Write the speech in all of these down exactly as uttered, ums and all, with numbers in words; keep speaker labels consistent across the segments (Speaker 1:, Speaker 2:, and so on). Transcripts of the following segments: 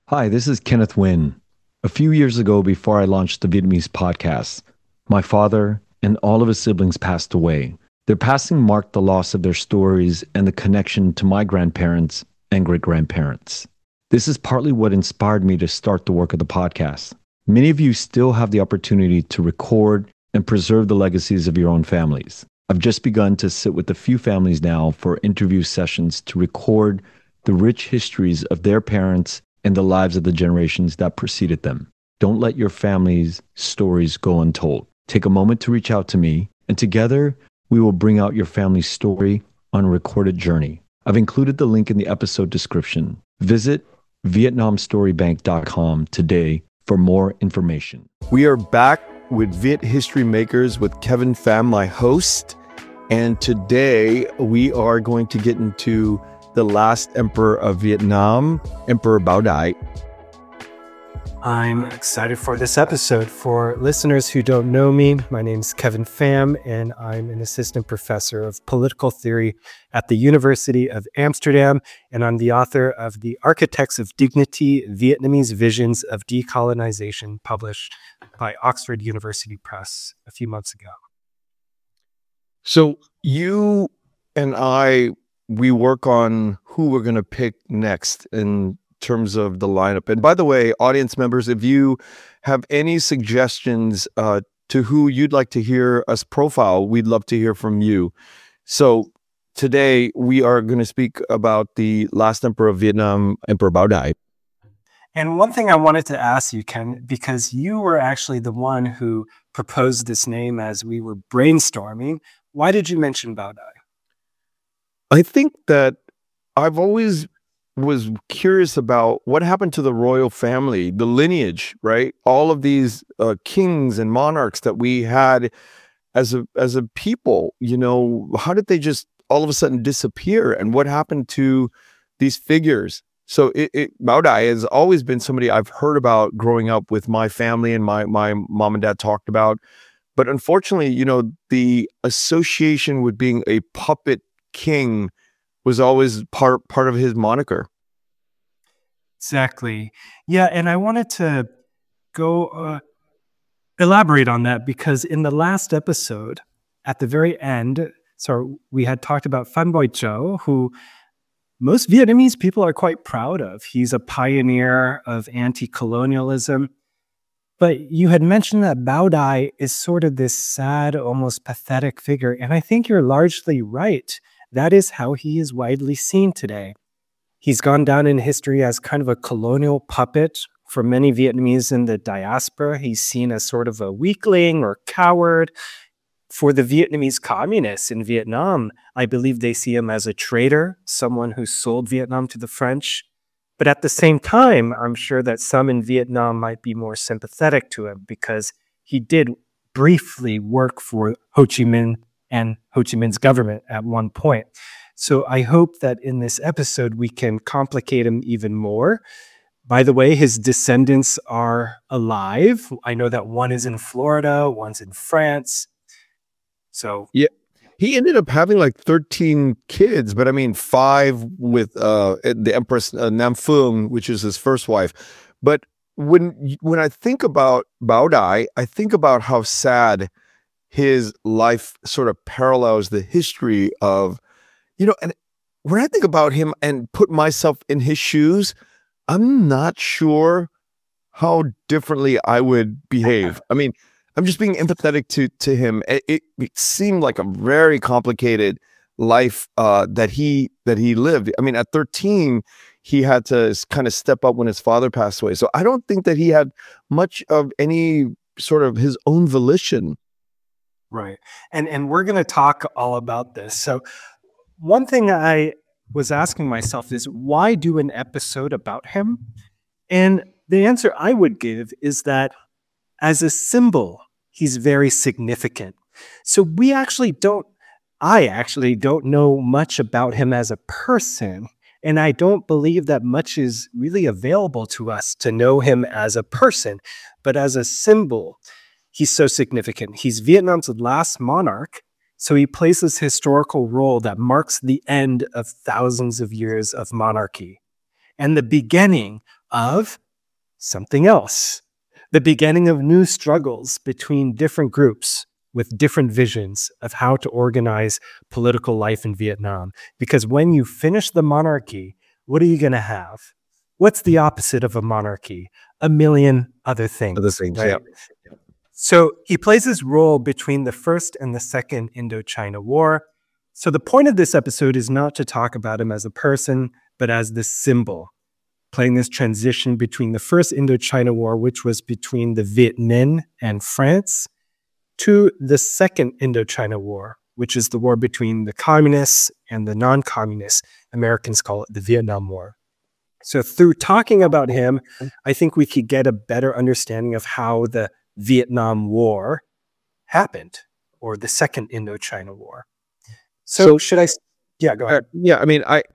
Speaker 1: Hi, this is Kenneth Nguyen. A few years ago, before I launched the Vietnamese podcast, my father and all of his siblings passed away. Their passing marked the loss of their stories and the connection to my grandparents and great grandparents. This is partly what inspired me to start the work of the podcast. Many of you still have the opportunity to record and preserve the legacies of your own families. I've just begun to sit with a few families now for interview sessions to record the rich histories of their parents and the lives of the generations that preceded them. Don't let your family's stories go untold. Take a moment to reach out to me, and together we will bring out your family's story on a recorded journey. I've included the link in the episode description. Visit vietnam story bank dot com today for more information. We are back with Viet History Makers with Kevin Pham, my host. And today we are going to get into the last emperor of Vietnam, Emperor Bao Dai.
Speaker 2: I'm excited for this episode. For listeners who don't know me, my name's Kevin Pham, and I'm an assistant professor of political theory at the University of Amsterdam, and I'm the author of The Architects of Dignity, Vietnamese Visions of Decolonization, published by Oxford University Press a few months ago.
Speaker 1: So you and I, we work on who we're going to pick next in terms of the lineup. And by the way, audience members, if you have any suggestions uh, to who you'd like to hear us profile, we'd love to hear from you. So today we are going to speak about the last emperor of Vietnam, Emperor Bao Dai.
Speaker 2: And one thing I wanted to ask you, Ken, because you were actually the one who proposed this name as we were brainstorming. Why did you mention Bao Dai?
Speaker 1: I think that I've always was curious about what happened to the royal family, the lineage, right? All of these uh, kings and monarchs that we had as a as a people, you know, how did they just all of a sudden disappear? And what happened to these figures? So it, it, Bao Dai has always been somebody I've heard about growing up with my family, and my my mom and dad talked about. But unfortunately, you know, the association with being a puppet king was always part part of his moniker.
Speaker 2: Exactly. Yeah, and I wanted to go uh, elaborate on that because in the last episode, at the very end, so we had talked about Phan Boi Chau, who most Vietnamese people are quite proud of. He's a pioneer of anti-colonialism. But you had mentioned that Bao Dai is sort of this sad, almost pathetic figure, and I think you're largely right. That is how he is widely seen today. He's gone down in history as kind of a colonial puppet. For many Vietnamese in the diaspora, he's seen as sort of a weakling or coward. For the Vietnamese communists in Vietnam, I believe they see him as a traitor, someone who sold Vietnam to the French. But at the same time, I'm sure that some in Vietnam might be more sympathetic to him because he did briefly work for Ho Chi Minh and Ho Chi Minh's government at one point. So I hope that in this episode, we can complicate him even more. By the way, his descendants are alive. I know that one is in Florida, one's in France. So
Speaker 1: yeah, he ended up having like thirteen kids, but I mean, five with uh, the Empress uh, Nam Phuong, which is his first wife. But when when I think about Bao Dai, I think about how sad his life sort of parallels the history of, you know, and when I think about him and put myself in his shoes, I'm not sure how differently I would behave. I mean, I'm just being empathetic to to him. It, it, it seemed like a very complicated life uh, that he that he lived. I mean, at thirteen, he had to kind of step up when his father passed away. So I don't think that he had much of any sort of his own volition.
Speaker 2: Right. And and we're going to talk all about this. So one thing I was asking myself is, why do an episode about him? And the answer I would give is that as a symbol, he's very significant. So we actually don't, I actually don't know much about him as a person. And I don't believe that much is really available to us to know him as a person. But as a symbol, he's so significant. He's Vietnam's last monarch. So he plays this historical role that marks the end of thousands of years of monarchy and the beginning of something else. The beginning of new struggles between different groups with different visions of how to organize political life in Vietnam. Because when you finish the monarchy, what are you going to have? What's the opposite of a monarchy? A million other things.
Speaker 1: Other things,
Speaker 2: right?
Speaker 1: yeah.
Speaker 2: So he plays his role between the First and the Second Indochina War. So the point of this episode is not to talk about him as a person, but as this symbol, playing this transition between the First Indochina War, which was between the Viet Minh and France, to the Second Indochina War, which is the war between the communists and the non-communists. Americans call it the Vietnam War. So through talking about him, I think we could get a better understanding of how the Vietnam War happened, or the Second Indochina War. So, so should I? Yeah, go ahead.
Speaker 1: Uh, yeah, I mean, I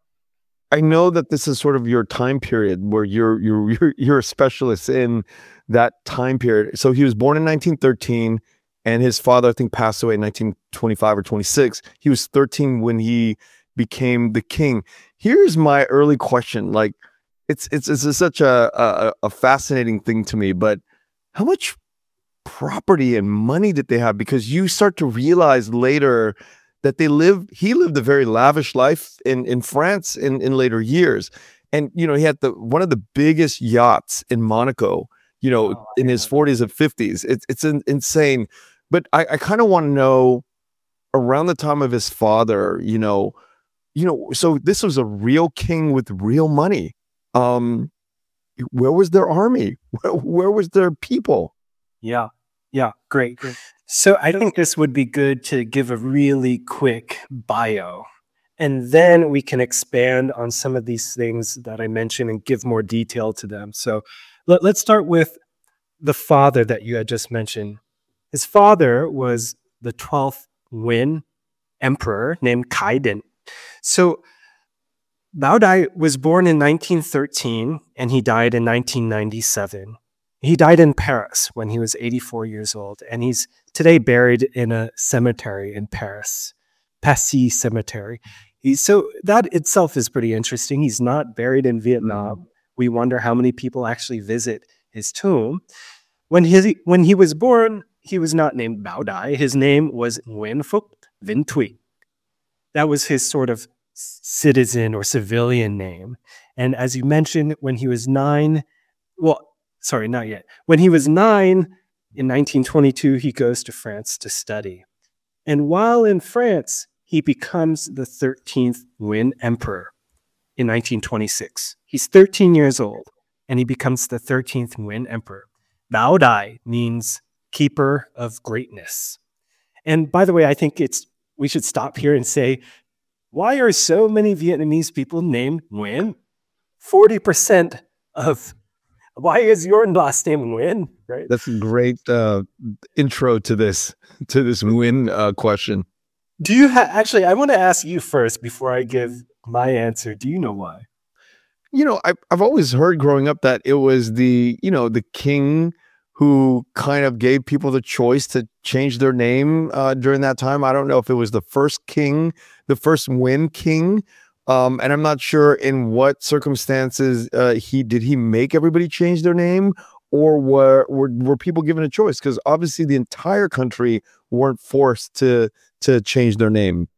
Speaker 1: I know that this is sort of your time period where you're you're you're you're a specialist in that time period. So he was born in nineteen thirteen, and his father, I think, passed away in nineteen twenty-five or twenty-six. He was thirteen when he became the king. Here's my early question: like, it's it's it's such a a, a fascinating thing to me, but how much property and money did they have? Because you start to realize later that they lived, he lived a very lavish life in, in France in, in later years. And, you know, he had the one of the biggest yachts in Monaco, you know, oh, in his forties and fifties. It's, it's in, insane. But I, I kind of want to know, around the time of his father, you know, you know, so this was a real king with real money. Um, where was their army? Where, where was their people?
Speaker 2: Yeah. Yeah, great. great. So I think this would be good to give a really quick bio, and then we can expand on some of these things that I mentioned and give more detail to them. So let, let's start with the father that you had just mentioned. His father was the twelfth Nguyen emperor named Khai Dinh. So Bao Dai was born in nineteen thirteen and he died in nineteen ninety-seven. He died in Paris when he was eighty-four years old, and he's today buried in a cemetery in Paris, Passy Cemetery. He, so that itself is pretty interesting. He's not buried in Vietnam. Mm-hmm. We wonder how many people actually visit his tomb. When his, when he was born, he was not named Bao Dai. His name was Nguyen Phuc Vinh Thuy. That was his sort of citizen or civilian name. And as you mentioned, when he was nine, well, Sorry, not yet. When he was nine, in nineteen twenty-two, he goes to France to study. And while in France, he becomes the thirteenth Nguyen emperor in nineteen twenty-six. He's thirteen years old, and he becomes the thirteenth Nguyen emperor. Bao Dai means keeper of greatness. And by the way, I think it's we should stop here and say, why are so many Vietnamese people named Nguyen? forty percent of Why is your last name Nguyen? Right.
Speaker 1: That's a great uh, intro to this to this Nguyen uh, question.
Speaker 2: Do you ha- actually? I want to ask you first before I give my answer. Do you know why?
Speaker 1: You know, I've I've always heard growing up that it was the you know the king who kind of gave people the choice to change their name uh, during that time. I don't know if it was the first king, the first Nguyen king. Um, and I'm not sure in what circumstances uh, he did he make everybody change their name, or were were, were people given a choice? Because obviously the entire country weren't forced to to change their name.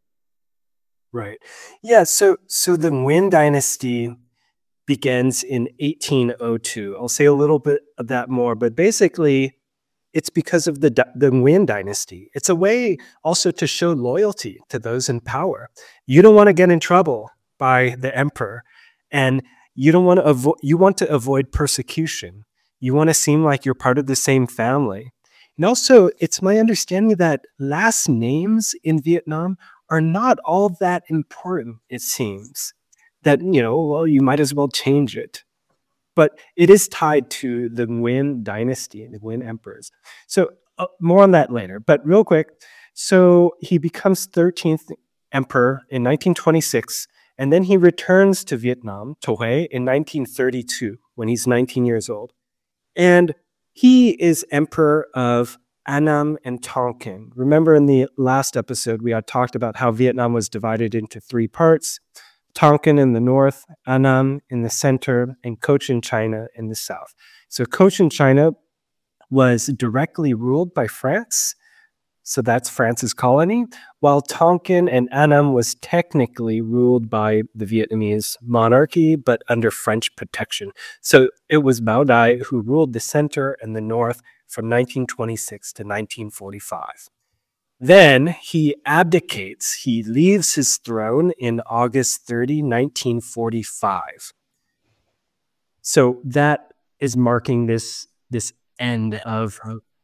Speaker 2: Right. Yeah. So so the Nguyen dynasty begins in eighteen oh two. I'll say a little bit of that more, but basically, it's because of the the Nguyen dynasty. It's a way also to show loyalty to those in power. You don't want to get in trouble by the emperor, and you don't want to avoid you want to avoid persecution. You want to seem like you're part of the same family. And also, it's my understanding that last names in Vietnam are not all that important, it seems. That, you know, well, you might as well change it. But it is tied to the Nguyen dynasty and the Nguyen emperors. So uh, more on that later. But real quick, so he becomes thirteenth emperor in nineteen twenty-six, and then he returns to Vietnam, to Hue, in nineteen thirty-two, when he's nineteen years old. And he is emperor of Annam and Tonkin. Remember in the last episode, we had talked about how Vietnam was divided into three parts. Tonkin in the north, Annam in the center, and Cochin China in the south. So Cochin China was directly ruled by France. So that's France's colony, while Tonkin and Annam was technically ruled by the Vietnamese monarchy, but under French protection. So it was Bao Dai who ruled the center and the north from nineteen twenty-six to nineteen forty-five. Then he abdicates. He leaves his throne in August thirtieth, nineteen forty-five. So that is marking this, this end of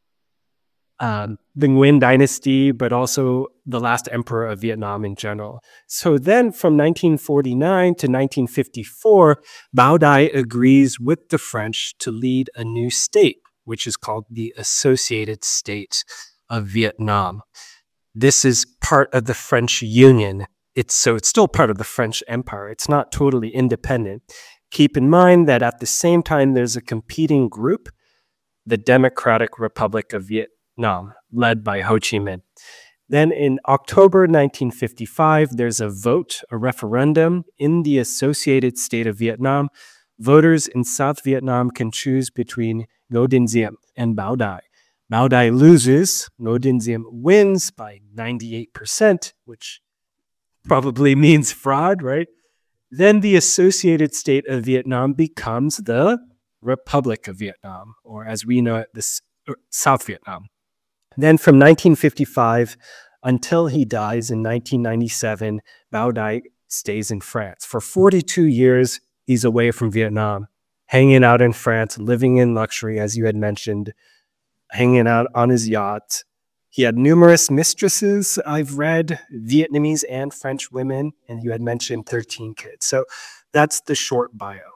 Speaker 2: Um, the Nguyen dynasty, but also the last emperor of Vietnam in general. So then from nineteen forty-nine to nineteen fifty-four, Bao Dai agrees with the French to lead a new state, which is called the Associated State of Vietnam. This is part of the French Union. It's so it's still part of the French Empire. It's not totally independent. Keep in mind that at the same time, there's a competing group, the Democratic Republic of Vietnam, led by Ho Chi Minh. Then in October nineteen fifty-five, there's a vote, a referendum in the Associated State of Vietnam. Voters in South Vietnam can choose between Ngo Dinh Diem and Bao Dai. Bao Dai loses. Ngo Dinh Diem wins by ninety-eight percent, which probably means fraud, right? Then the Associated State of Vietnam becomes the Republic of Vietnam, or as we know it, the South Vietnam. Then from nineteen fifty-five until he dies in nineteen ninety-seven, Bao Dai stays in France. For forty-two years, he's away from Vietnam, hanging out in France, living in luxury, as you had mentioned, hanging out on his yacht. He had numerous mistresses, I've read, Vietnamese and French women, and you had mentioned thirteen kids. So that's the short bio.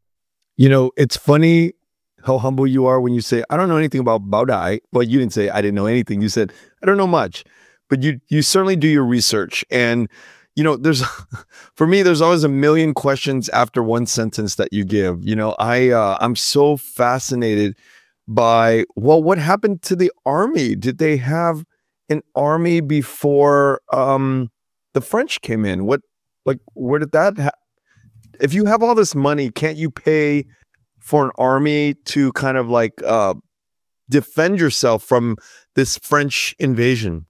Speaker 3: You know, it's funny how humble you are when you say, I don't know anything about Bao Dai. Well, you didn't say I didn't know anything. You said, I don't know much. But you you certainly do your research. And, you know, there's, for me, there's always a million questions after one sentence that you give. You know, I, uh, I'm so fascinated by, well, what happened to the army? Did they have an army before um, the French came in? What, like, where did that happen? If you have all this money, can't you pay for an army to kind of like uh, defend yourself from this French invasion?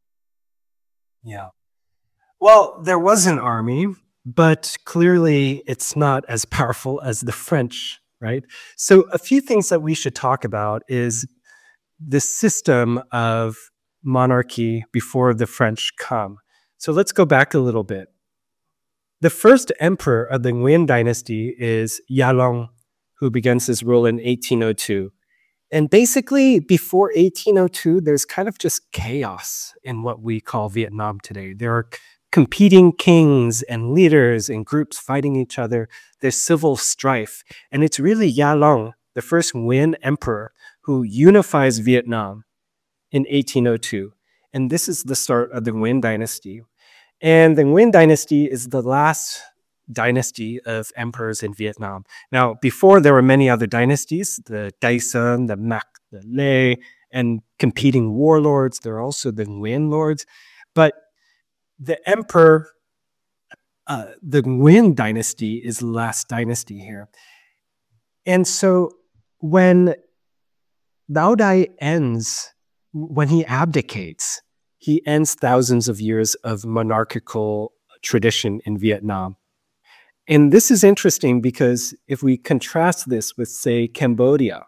Speaker 2: Yeah. Well, there was an army, but clearly it's not as powerful as the French, right? So a few things that we should talk about is the system of monarchy before the French come. So let's go back a little bit. The first emperor of the Nguyen dynasty is Yalong, who begins his rule in eighteen oh two. And basically, before eighteen oh two, there's kind of just chaos in what we call Vietnam today. There are competing kings and leaders and groups fighting each other. There's civil strife. And it's really Yalong, the first Nguyen emperor, who unifies Vietnam in eighteen oh two. And this is the start of the Nguyen dynasty. And the Nguyen dynasty is the last dynasty of emperors in Vietnam. Now, before there were many other dynasties, the Daesun, the Mac, the Lê, and competing warlords. There are also the Nguyen lords. But the emperor, uh, the Nguyen dynasty is the last dynasty here. And so when Bao Dai ends, when he abdicates, he ends thousands of years of monarchical tradition in Vietnam. And this is interesting because if we contrast this with, say, Cambodia,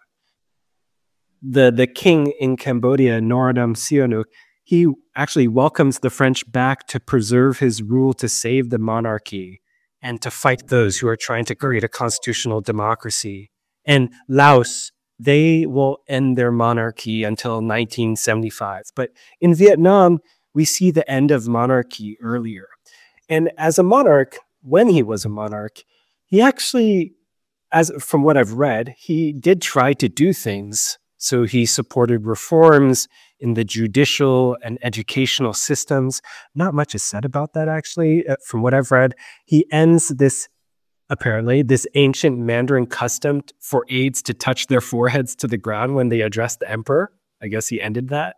Speaker 2: the, the king in Cambodia, Norodom Sihanouk, he actually welcomes the French back to preserve his rule, to save the monarchy, and to fight those who are trying to create a constitutional democracy. And Laos, they will end their monarchy until nineteen seventy-five. But in Vietnam, we see the end of monarchy earlier. And as a monarch, when he was a monarch, he actually, as from what I've read, he did try to do things. So he supported reforms in the judicial and educational systems. Not much is said about that, actually. Uh, from what I've read, he ends this, apparently, this ancient Mandarin custom for aides to touch their foreheads to the ground when they address the emperor. I guess he ended that.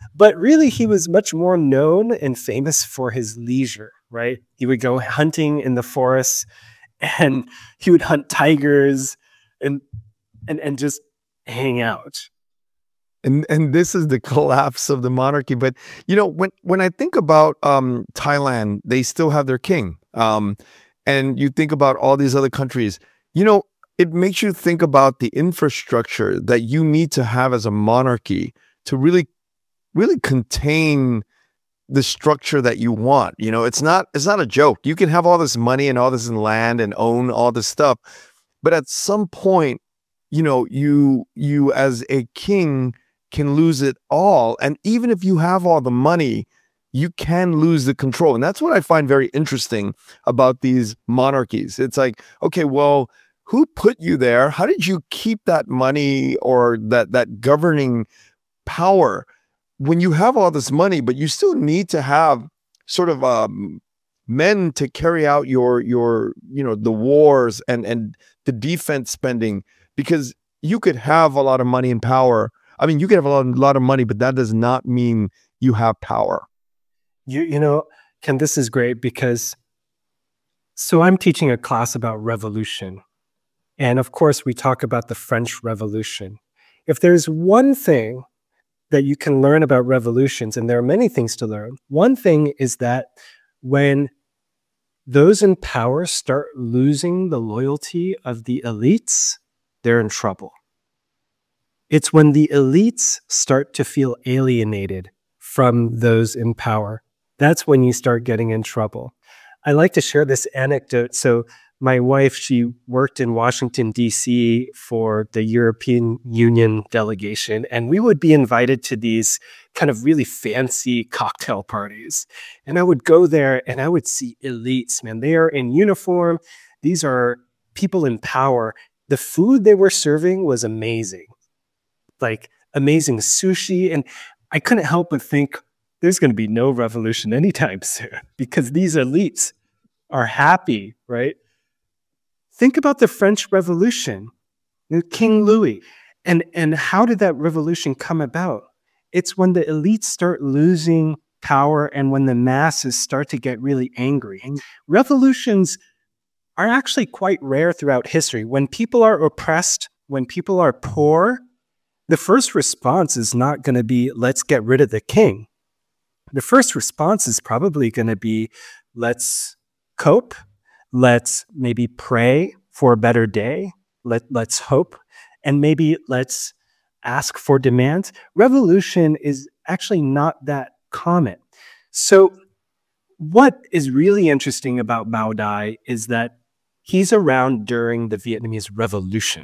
Speaker 2: But really, he was much more known and famous for his leisure, right? He would go hunting in the forests, and he would hunt tigers and and and just hang out.
Speaker 3: And and this is the collapse of the monarchy. But you know, when when I think about um, Thailand, they still have their king. Um, and you think about all these other countries, you know, it makes you think about the infrastructure that you need to have as a monarchy to really, really contain the structure that you want. You know, it's not it's not a joke. You can have all this money and all this land and own all this stuff, but at some point, you know, you you as a king can lose it all. And even if you have all the money, you can lose the control. And that's what I find very interesting about these monarchies. It's like, okay, well, who put you there? How did you keep that money or that that governing power when you have all this money, but you still need to have sort of um, men to carry out your your you know the wars and and the defense spending, because you could have a lot of money and power. I mean, you could have a lot, a lot of money, but that does not mean you have power.
Speaker 2: You you know, Ken, this is great because so I'm teaching a class about revolution. And of course, we talk about the French Revolution. If there's one thing that you can learn about revolutions, and there are many things to learn, one thing is that when those in power start losing the loyalty of the elites, they're in trouble. It's when the elites start to feel alienated from those in power. That's when you start getting in trouble. I like to share this anecdote. So my wife, she worked in Washington, D C for the European Union delegation, and we would be invited to these kind of really fancy cocktail parties. And I would go there and I would see elites, man. They are in uniform. These are people in power. The food they were serving was amazing, like amazing sushi. And I couldn't help but think there's going to be no revolution anytime soon because these elites are happy, right? Think about the French Revolution, King Louis, and, and how did that revolution come about? It's when the elites start losing power and when the masses start to get really angry. And revolutions are actually quite rare throughout history. When people are oppressed, when people are poor, the first response is not going to be, let's get rid of the king. The first response is probably going to be, let's cope. Let's maybe pray for a better day. Let, let's hope. And maybe let's ask for demands. Revolution is actually not that common. So what is really interesting about Bao Dai is that he's around during the Vietnamese Revolution.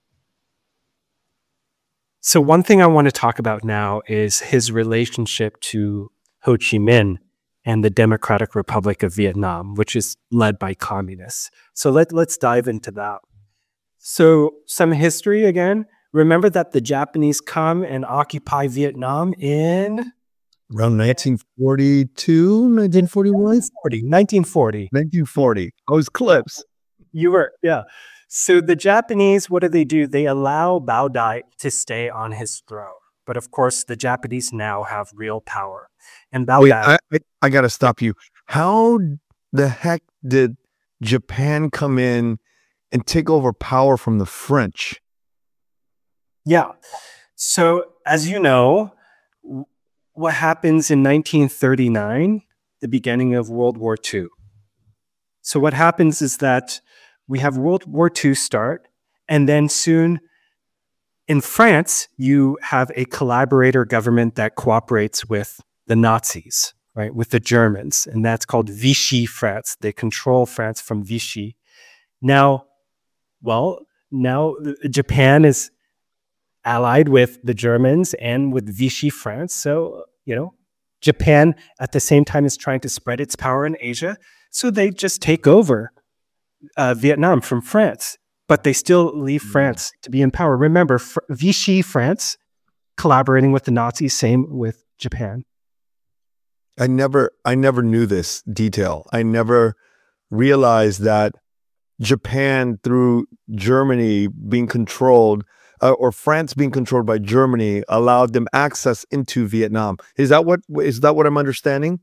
Speaker 2: So one thing I want to talk about now is his relationship to Ho Chi Minh and the Democratic Republic of Vietnam, which is led by communists. So let, let's dive into that. So some history again. Remember that the Japanese come and occupy Vietnam in?
Speaker 3: Around nineteen forty-two, nineteen forty-one?
Speaker 2: nineteen forty.
Speaker 3: nineteen forty. I was close.
Speaker 2: You were, yeah. So the Japanese, what do they do? They allow Bao Dai to stay on his throne. But of course, the Japanese now have real power. And Bao
Speaker 3: Wait,
Speaker 2: Dai...
Speaker 3: I, I, I got to stop you. How the heck did Japan come in and take over power from the French?
Speaker 2: Yeah. So as you know, what happens in nineteen thirty-nine, the beginning of World War Two. So what happens is that we have World War Two start, and then soon in France, you have a collaborator government that cooperates with the Nazis, right, with the Germans, and that's called Vichy France. They control France from Vichy. Now, well, now Japan is allied with the Germans and with Vichy France. So, you know, Japan at the same time is trying to spread its power in Asia. So they just take over uh, Vietnam from France, but they still leave France to be in power. Remember, Fr- Vichy France collaborating with the Nazis, same with Japan.
Speaker 3: I never, I never knew this detail. I never realized that Japan, through Germany being controlled, uh, or France being controlled by Germany allowed them access into Vietnam. Is that what is that what I'm understanding?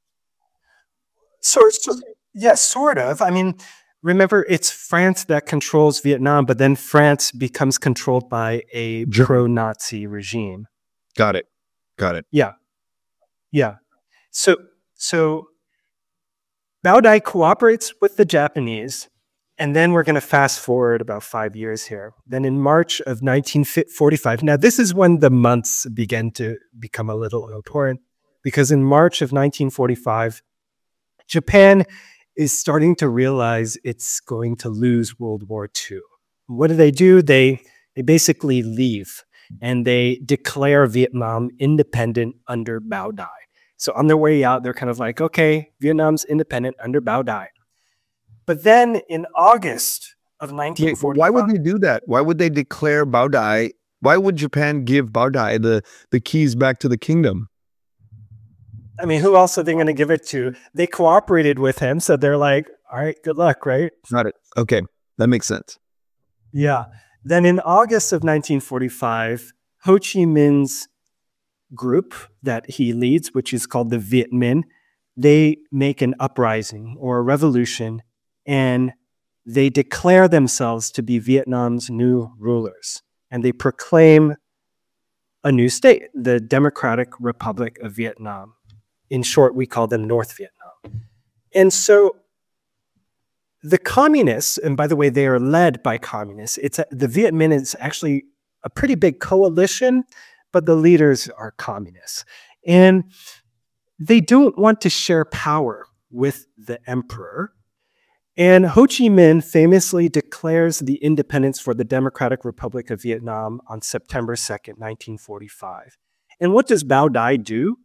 Speaker 2: So, so yeah, sort of. I mean, remember, it's France that controls Vietnam, but then France becomes controlled by a
Speaker 3: Germany.
Speaker 2: pro-Nazi regime.
Speaker 3: Got it. Got it.
Speaker 2: Yeah, yeah. So, so Bao Dai cooperates with the Japanese, and then we're going to fast forward about five years here. Then in March of nineteen forty-five, now this is when the months begin to become a little important, because in March of nineteen forty-five, Japan is starting to realize it's going to lose World War Two. What do they do? They, they basically leave, and they declare Vietnam independent under Bao Dai. So on their way out, they're kind of like, okay, Vietnam's independent under Bao Dai. But then in August of nineteen forty-five...
Speaker 3: Why would they do that? Why would they declare Bao Dai? Why would Japan give Bao Dai the, the keys back to the kingdom?
Speaker 2: I mean, who else are they going to give it to? They cooperated with him, so they're like, all right, good luck, right?
Speaker 3: Got it. Okay, that makes sense.
Speaker 2: Yeah. Then in August of nineteen forty-five, Ho Chi Minh's group that he leads, which is called the Viet Minh, they make an uprising or a revolution, and they declare themselves to be Vietnam's new rulers. And they proclaim a new state, the Democratic Republic of Vietnam. In short, we call them North Vietnam. And so the communists, and by the way, they are led by communists. It's a, the Viet Minh is actually a pretty big coalition, but the leaders are communists. And they don't want to share power with the emperor. And Ho Chi Minh famously declares the independence for the Democratic Republic of Vietnam on September second, nineteen forty-five. And what does Bao Dai do?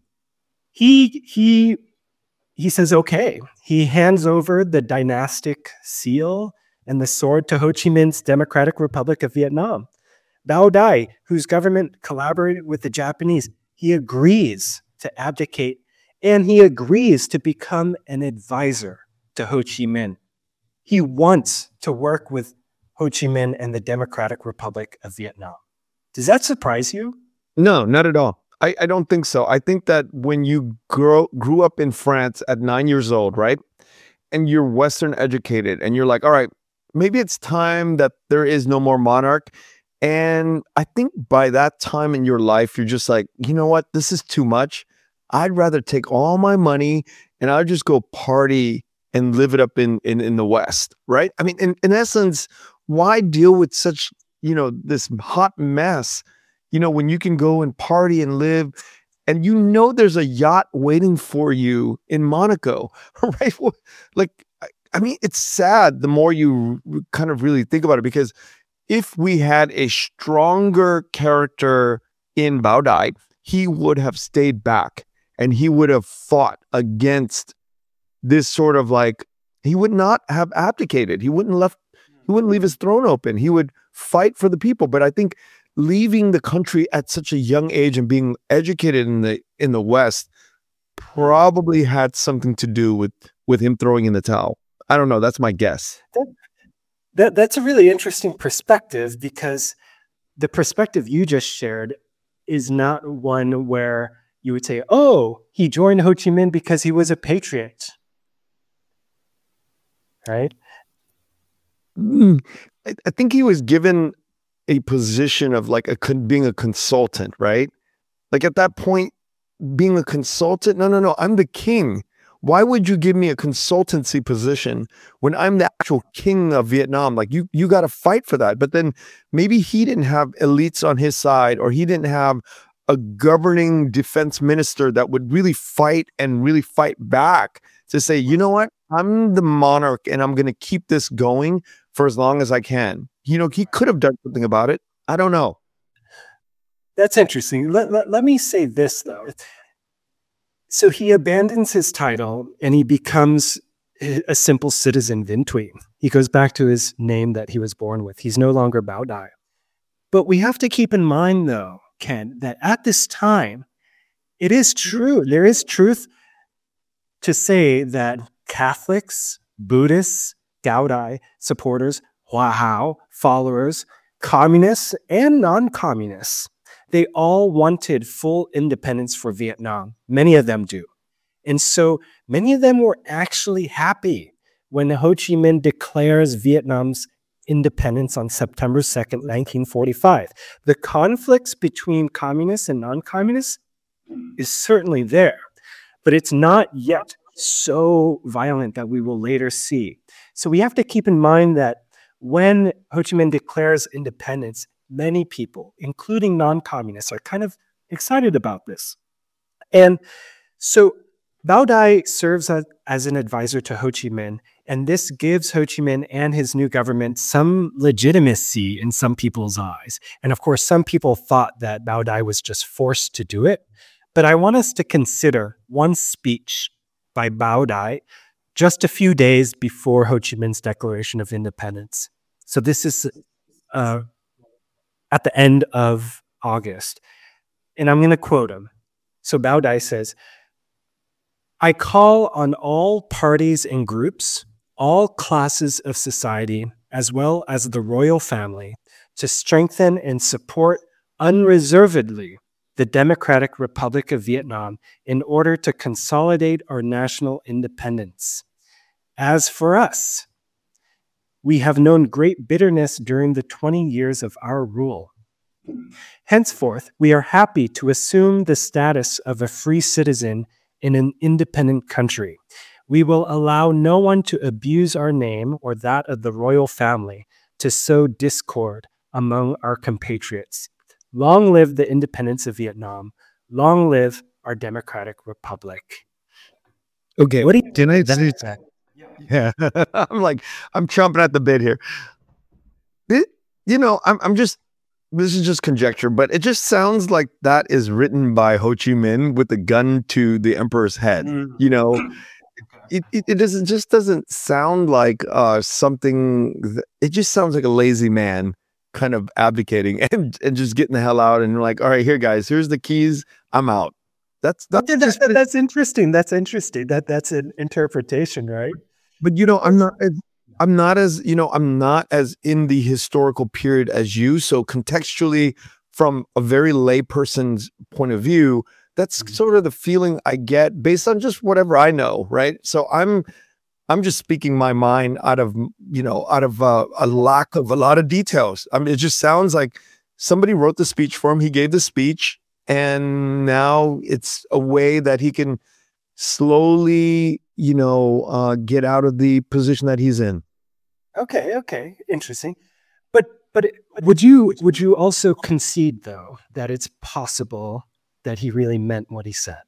Speaker 2: He, he, he says, okay. He hands over the dynastic seal and the sword to Ho Chi Minh's Democratic Republic of Vietnam. Bao Dai, whose government collaborated with the Japanese, he agrees to abdicate, and he agrees to become an advisor to Ho Chi Minh. He wants to work with Ho Chi Minh and the Democratic Republic of Vietnam. Does that surprise you?
Speaker 3: No, not at all. I, I don't think so. I think that when you grow, grew up in France at nine years old, right? And you're Western educated and you're like, all right, maybe it's time that there is no more monarch. And I think by that time in your life, you're just like, you know what? This is too much. I'd rather take all my money and I'll just go party and live it up in, in, in the West, right? I mean, in, in essence, why deal with such, you know, this hot mess, you know, when you can go and party and live and you know there's a yacht waiting for you in Monaco, right? Like, I mean, it's sad the more you kind of really think about it, because if we had a stronger character in Bao Dai, he would have stayed back and he would have fought against this sort of like, he would not have abdicated. He wouldn't left, he wouldn't leave his throne open. He would fight for the people. But I think leaving the country at such a young age and being educated in the in the West probably had something to do with with him throwing in the towel. I don't know. That's my guess.
Speaker 2: That, that that's a really interesting perspective, because the perspective you just shared is not one where you would say, oh, he joined Ho Chi Minh because he was a patriot. Right?
Speaker 3: Mm, I, I think he was given a position of like a being a consultant, right? Like at that point, being a consultant, no, no, no, I'm the king. Why would you give me a consultancy position when I'm the actual king of Vietnam? Like you, you got to fight for that. But then maybe he didn't have elites on his side, or he didn't have a governing defense minister that would really fight and really fight back to say, you know what? I'm the monarch and I'm going to keep this going for as long as I can. You know, he could have done something about it. I don't know.
Speaker 2: That's interesting. Let, let, let me say this, though. So he abandons his title and he becomes a simple citizen Vinh Thuy. He goes back to his name that he was born with. He's no longer Bao Dai. But we have to keep in mind, though, Ken, that at this time, it is true. There is truth to say that Catholics, Buddhists, Cao Dai supporters, Hoa Hao followers communists and non-communists, they all wanted full independence for Vietnam. Many of them do. And so many of them were actually happy when Ho Chi Minh declares Vietnam's independence on September second, nineteen forty-five. The conflicts between communists and non-communists is certainly there, but it's not yet so violent that we will later see. So we have to keep in mind that when Ho Chi Minh declares independence, many people, including non-communists, are kind of excited about this. And so Bao Dai serves as, as an advisor to Ho Chi Minh, and this gives Ho Chi Minh and his new government some legitimacy in some people's eyes. And of course, some people thought that Bao Dai was just forced to do it. But I want us to consider one speech by Bao Dai just a few days before Ho Chi Minh's Declaration of Independence. So this is uh, at the end of August. And I'm going to quote him. So Bao Dai says, "I call on all parties and groups, all classes of society, as well as the royal family, to strengthen and support unreservedly the Democratic Republic of Vietnam in order to consolidate our national independence. As for us, we have known great bitterness during the twenty years of our rule. Henceforth, we are happy to assume the status of a free citizen in an independent country. We will allow no one to abuse our name or that of the royal family to sow discord among our compatriots. Long live the independence of Vietnam. Long live our democratic republic."
Speaker 3: Okay,
Speaker 2: What do you
Speaker 3: didn't I
Speaker 2: think?
Speaker 3: say? Yeah, I'm like, I'm chomping at the bit here. It, you know, I'm, I'm just, this is just conjecture, but it just sounds like that is written by Ho Chi Minh with a gun to the emperor's head.
Speaker 2: Mm.
Speaker 3: You know, it, it, it doesn't, just doesn't sound like uh, something, that, it just sounds like a lazy man kind of abdicating and, and just getting the hell out and like, all right, here guys, here's the keys, I'm out. That's, that's,
Speaker 2: That-
Speaker 3: just,
Speaker 2: that- that's interesting. That's interesting. That that's an interpretation, right?
Speaker 3: but you know, I'm not, I'm not as, you know, I'm not as in the historical period as you. So contextually, from a very layperson's point of view, that's
Speaker 2: Mhm.
Speaker 3: sort of the feeling I get based on just whatever I know, right? So I'm, I'm just speaking my mind out of, you know, out of uh, a lack of a lot of details. I mean, it just sounds like somebody wrote the speech for him. He gave the speech, and now it's a way that he can slowly, you know, uh, get out of the position that he's in.
Speaker 2: Okay, okay, interesting. But but it- would you would you also concede though that it's possible that he really meant what he said?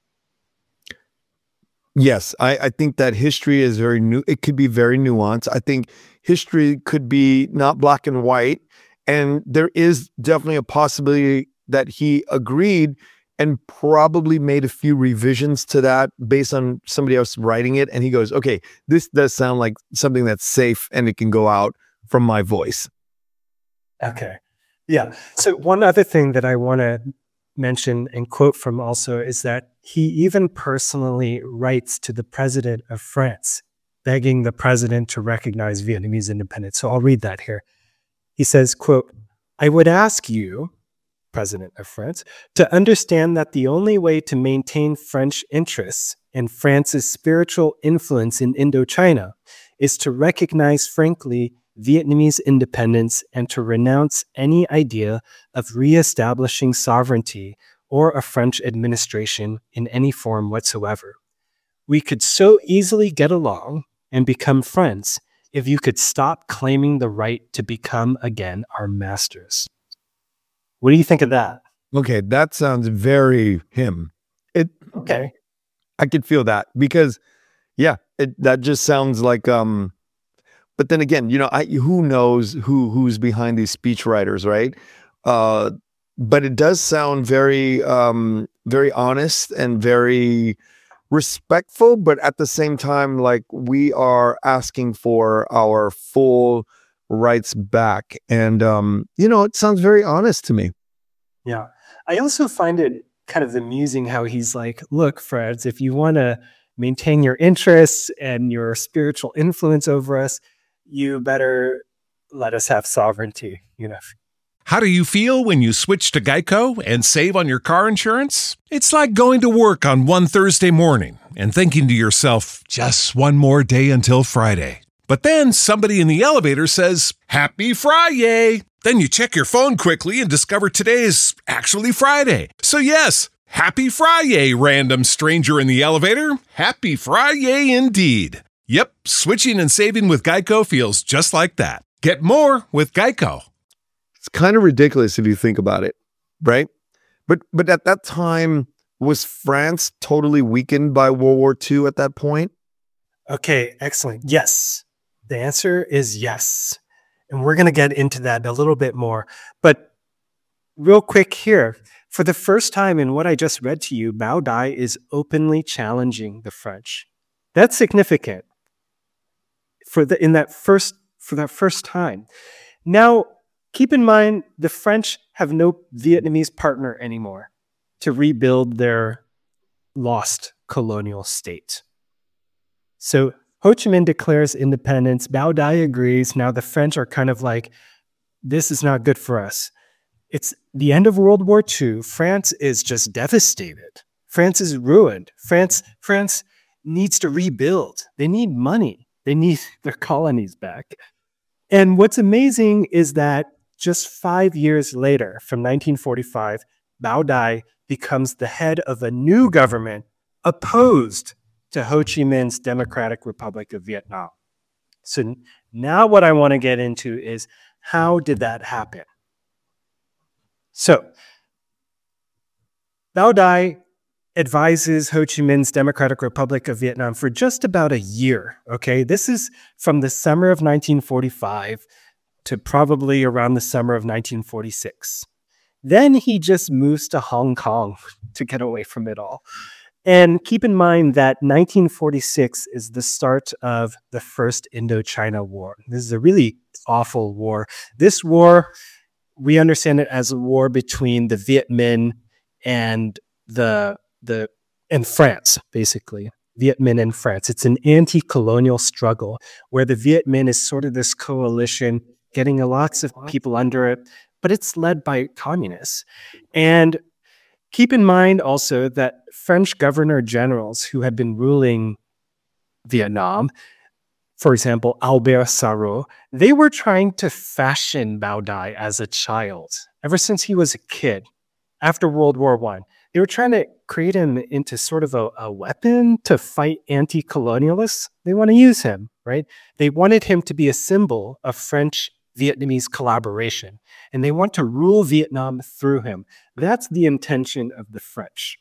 Speaker 3: Yes, I, I think that history is very new. It could be very nuanced. I think history could be not black and white. And there is definitely a possibility that he agreed and probably made a few revisions to that based on somebody else writing it. And he goes, okay, this does sound like something that's safe and it can go out from my voice.
Speaker 2: Okay. Yeah. So one other thing that I want to mention and quote from also is that he even personally writes to the president of France, begging the president to recognize Vietnamese independence. So I'll read that here. He says, quote, "I would ask you, president of France, to understand that the only way to maintain French interests and France's spiritual influence in Indochina is to recognize frankly Vietnamese independence and to renounce any idea of reestablishing sovereignty or a French administration in any form whatsoever. We could so easily get along and become friends if you could stop claiming the right to become again our masters." What do you think of that?
Speaker 3: Okay, that sounds very him. It
Speaker 2: Okay.
Speaker 3: I could feel that because, yeah, it, that just sounds like. Um, but then again, you know, I who knows who who's behind these speech writers, right? Uh, but it does sound very, um, very honest and very respectful. But at the same time, like we are asking for our full rights back, and um, you know, it sounds very honest to me.
Speaker 2: Yeah. I also find it kind of amusing how he's like, look, Freds, if you want to maintain your interests and your spiritual influence over us, you better let us have sovereignty, you know.
Speaker 4: How do you feel when you switch to Geico and save on your car insurance? It's like going to work on one Thursday morning and thinking to yourself, just one more day until Friday. But then somebody in the elevator says, Happy Friday! Then you check your phone quickly and discover today is actually Friday. So yes, Happy Friday, random stranger in the elevator. Happy Friday indeed. Yep, switching and saving with Geico feels just like that. Get more with Geico.
Speaker 3: It's kind of ridiculous if you think about it, right? But but at that time, was France totally weakened by World War Two at that point?
Speaker 2: Okay, excellent. Yes. The answer is yes. And we're going to get into that a little bit more. But real quick here, for the first time in what I just read to you, Bao Dai is openly challenging the French. That's significant for the in that first for that first time. Now, keep in mind, the French have no Vietnamese partner anymore to rebuild their lost colonial state. So Ho Chi Minh declares independence. Bao Dai agrees. Now the French are kind of like, this is not good for us. It's the end of World War Two. France is just devastated. France is ruined. France, France needs to rebuild. They need money. They need their colonies back. And what's amazing is that just five years later, from nineteen forty-five, Bao Dai becomes the head of a new government opposed to Ho Chi Minh's Democratic Republic of Vietnam. So now what I want to get into is, how did that happen? So Bao Dai advises Ho Chi Minh's Democratic Republic of Vietnam for just about a year, okay? This is from the summer of nineteen forty-five to probably around the summer of nineteen forty-six. Then he just moves to Hong Kong to get away from it all. And keep in mind that nineteen forty-six is the start of the First Indochina War. This is a really awful war. This war, we understand it as a war between the Viet Minh and the the and France, basically. Viet Minh and France. It's an anti-colonial struggle where the Viet Minh is sort of this coalition getting lots of people under it, but it's led by communists. And keep in mind also that French governor generals who had been ruling Vietnam, for example, Albert Sarraut, they were trying to fashion Bao Dai as a child ever since he was a kid after World War One. They were trying to create him into sort of a, a weapon to fight anti-colonialists. They want to use him, right? They wanted him to be a symbol of French-Vietnamese collaboration, and they want to rule Vietnam through him. That's the intention of the French.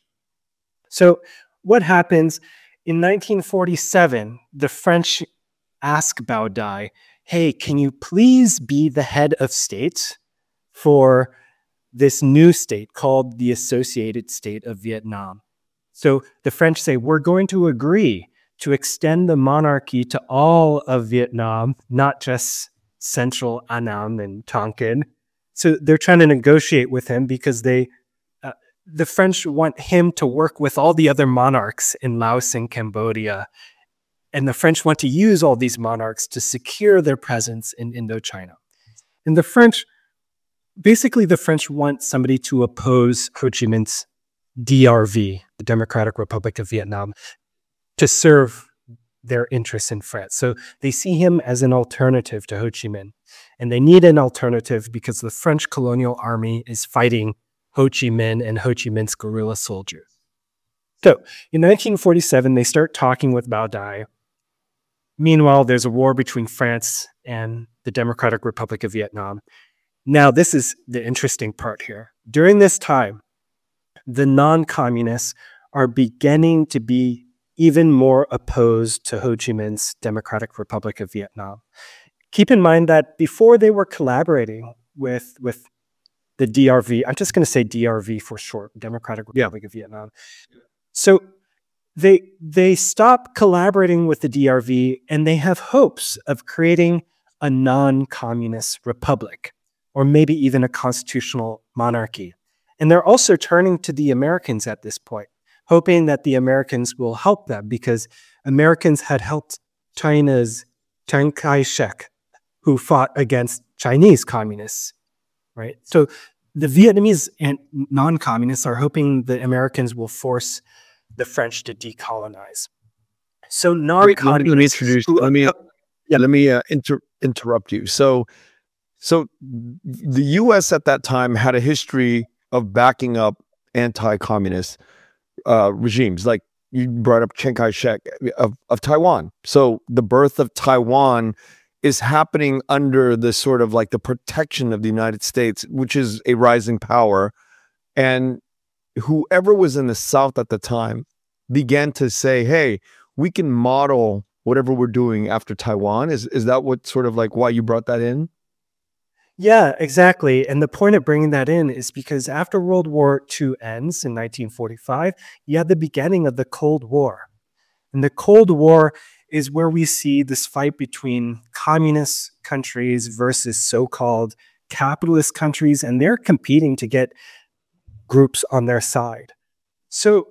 Speaker 2: So what happens? In nineteen forty-seven, the French ask Bao Dai, hey, can you please be the head of state for this new state called the Associated State of Vietnam? So the French say, we're going to agree to extend the monarchy to all of Vietnam, not just central Annam and Tonkin. So they're trying to negotiate with him because they, uh, the French want him to work with all the other monarchs in Laos and Cambodia. And the French want to use all these monarchs to secure their presence in Indochina. And the French, basically the French want somebody to oppose Ho Chi Minh's D R V, the Democratic Republic of Vietnam, to serve their interests in France. So they see him as an alternative to Ho Chi Minh. And they need an alternative because the French colonial army is fighting Ho Chi Minh and Ho Chi Minh's guerrilla soldiers. So in nineteen forty-seven, they start talking with Bao Dai. Meanwhile, there's a war between France and the Democratic Republic of Vietnam. Now, this is the interesting part here. During this time, the non-communists are beginning to be even more opposed to Ho Chi Minh's Democratic Republic of Vietnam. Keep in mind that before they were collaborating with, with the D R V, I'm just going to say D R V for short, Democratic Republic yeah. of Vietnam. So they, they stop collaborating with the D R V and they have hopes of creating a non-communist republic, or maybe even a constitutional monarchy. And they're also turning to the Americans at this point, hoping that the Americans will help them because Americans had helped China's Chiang Kai-shek who fought against Chinese communists, right? So the Vietnamese and non-communists are hoping the Americans will force the French to decolonize. So non-communists.
Speaker 3: Let me, let me introduce.
Speaker 2: Who,
Speaker 3: let me
Speaker 2: uh, yeah.
Speaker 3: let me uh, inter, interrupt you. So, so the U S at that time had a history of backing up anti-communist uh, regimes, like you brought up Chiang Kai-shek of, of Taiwan. So the birth of Taiwan is happening under the sort of like the protection of the United States, which is a rising power. And whoever was in the South at the time began to say, hey, we can model whatever we're doing after Taiwan. Is, is that what sort of like why you brought that in?
Speaker 2: Yeah, exactly. And the point of bringing that in is because after World War Two ends in nineteen forty-five, you had the beginning of the Cold War. And the Cold War is where we see this fight between communist countries versus so-called capitalist countries, and they're competing to get groups on their side. So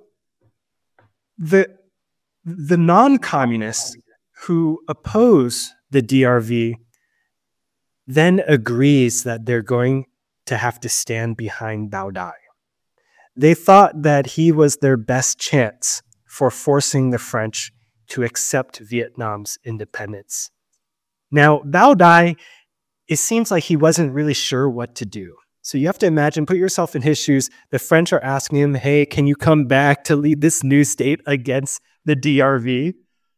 Speaker 2: the, the non-communists who oppose the D R V then agrees that they're going to have to stand behind Bao Dai. They thought that he was their best chance for forcing the French to accept Vietnam's independence. Now, Bao Dai, it seems like he wasn't really sure what to do. So you have to imagine, put yourself in his shoes. The French are asking him, hey, can you come back to lead this new state against the D R V?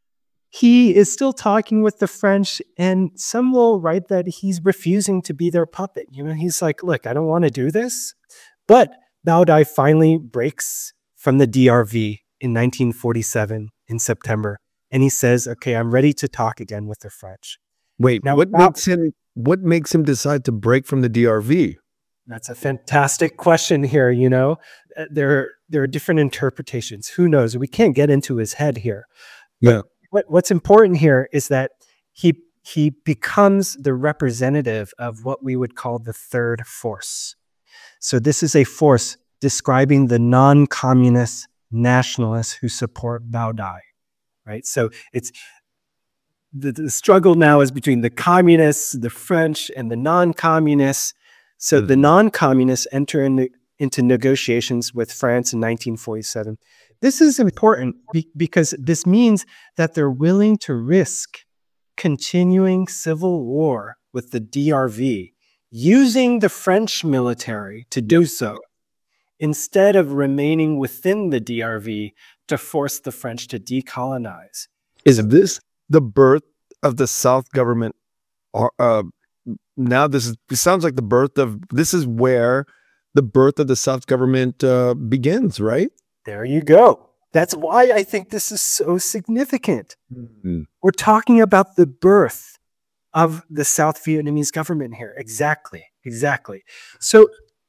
Speaker 2: He is still talking with the French, and some will write that he's refusing to be their puppet. You know, he's like, look, I don't want to do this. But Bao Dai finally breaks from the D R V in nineteen forty-seven in September. And he says, okay, I'm ready to talk again with the French.
Speaker 3: Wait, now, what Bao- makes him what makes him decide to break from the D R V?
Speaker 2: That's a fantastic question here, you know. There, there are different interpretations. Who knows? We can't get into his head here.
Speaker 3: Yeah.
Speaker 2: What, what's important here is that he he becomes the representative of what we would call the third force. So this is a force describing the non-communist nationalists who support Bao Dai, right? So it's the, the struggle now is between the communists, the French, and the non-communists. So mm-hmm. the non-communists enter in the, into negotiations with France in nineteen forty-seven. This is important be- because this means that they're willing to risk continuing civil war with the D R V, using the French military to do so, instead of remaining within the D R V to force the French to decolonize.
Speaker 3: Is this the birth of the South government? Uh, now this is, it sounds like the birth of, this is where the birth of the South government uh, begins, right?
Speaker 2: There you go. That's why I think this is so significant.
Speaker 3: Mm-hmm.
Speaker 2: We're talking about the birth of the South Vietnamese government here. Exactly. Exactly. So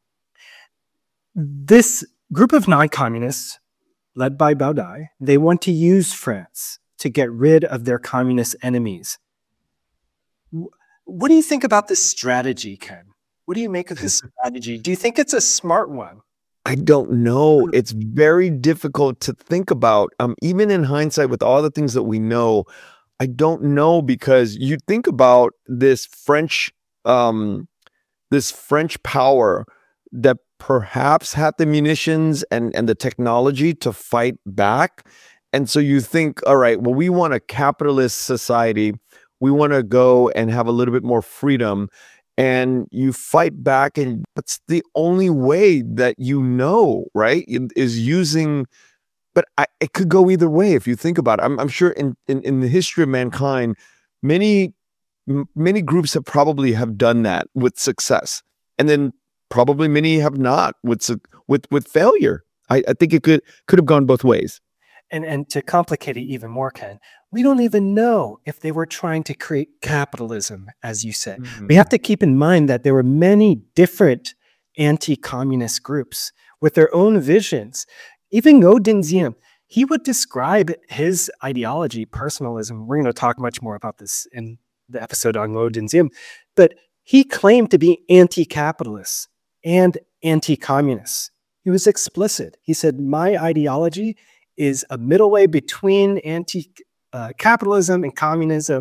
Speaker 2: this group of non-communists, led by Bao Dai, they want to use France to get rid of their communist enemies. What do you think about this strategy, Ken? What do you make of this strategy? Do you think it's a smart one?
Speaker 3: I don't know. It's very difficult to think about. Um, even in hindsight, with all the things that we know, I don't know, because you think about this French, um, this French power that perhaps had the munitions and, and the technology to fight back. And so you think, all right, well, we want a capitalist society. We want to go and have a little bit more freedom. And you fight back, and that's the only way that you know, right? Is using, but I, it could go either way if you think about it. I'm, I'm sure in, in, in the history of mankind, many, many groups have probably have done that with success. And then probably many have not with, with, with failure. I, I think it could, could have gone both ways.
Speaker 2: And, and to complicate it even more, Ken, we don't even know if they were trying to create capitalism, as you said. Mm-hmm. We have to keep in mind that there were many different anti-communist groups with their own visions. Even Ngo Dinh Diem, he would describe his ideology, personalism. We're going to talk much more about this in the episode on Ngo Dinh Diem. But he claimed to be anti-capitalist and anti-communist. He was explicit. He said, my ideology is a middle way between anti-capitalism uh, and communism,